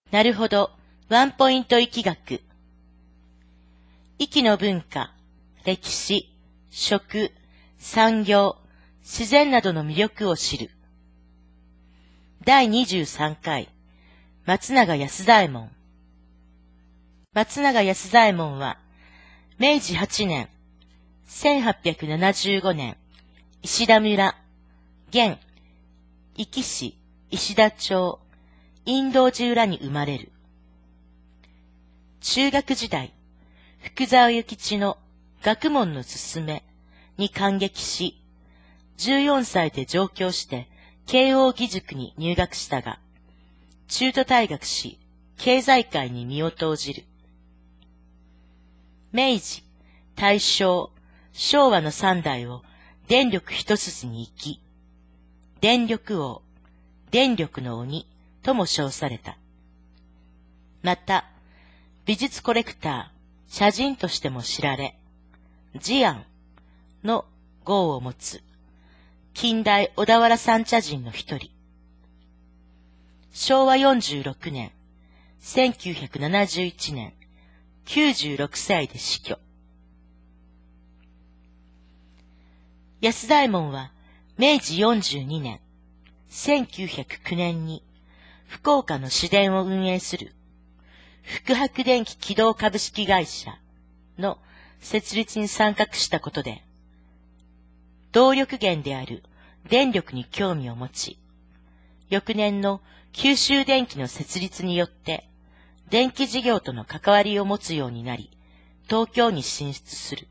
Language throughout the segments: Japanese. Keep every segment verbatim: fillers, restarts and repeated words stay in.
なるほど、ワンポイント易学。壱岐の文化、歴史、食、産業、自然などの魅力を知る。だいにじゅうさんかい、松永安左衛門。松永安左衛門は、めいじはちねん、せんはっぴゃくななじゅうごねん、石田村、現、壱岐市、石田町、陰道寺裏に生まれる。中学時代、福沢諭吉の学問のすすめに感激し、じゅうよんさいで上京して慶応義塾に入学したが、中途退学し、経済界に身を投じる。明治、大正、昭和の三代を電力一筋に生き、電力王、電力の鬼とも称された。また、美術コレクター、写人としても知られ、慈安の号を持つ、近代小田原三茶人の一人。しょうわよんじゅうろくねん、せんきゅうひゃくななじゅういちねん、きゅうじゅうろくさいで死去。安左衛門は、めいじよんじゅうにねん、せんきゅうひゃくきゅうねんに、福岡の市電を運営する、福伯電気機動株式会社の設立に参画したことで、動力源である電力に興味を持ち、翌年の九州電機の設立によって、電気事業との関わりを持つようになり、東京に進出する。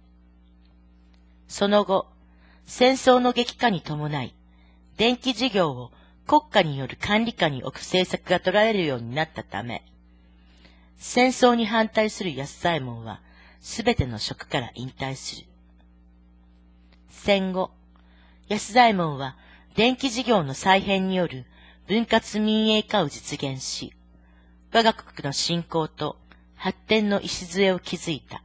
その後、戦争の激化に伴い、電気事業を国家による管理下に置く政策が取られるようになったため、戦争に反対する安左衛門は、すべての職から引退する。戦後、安左衛門は電気事業の再編による分割民営化を実現し、我が国の振興と発展の礎を築いた。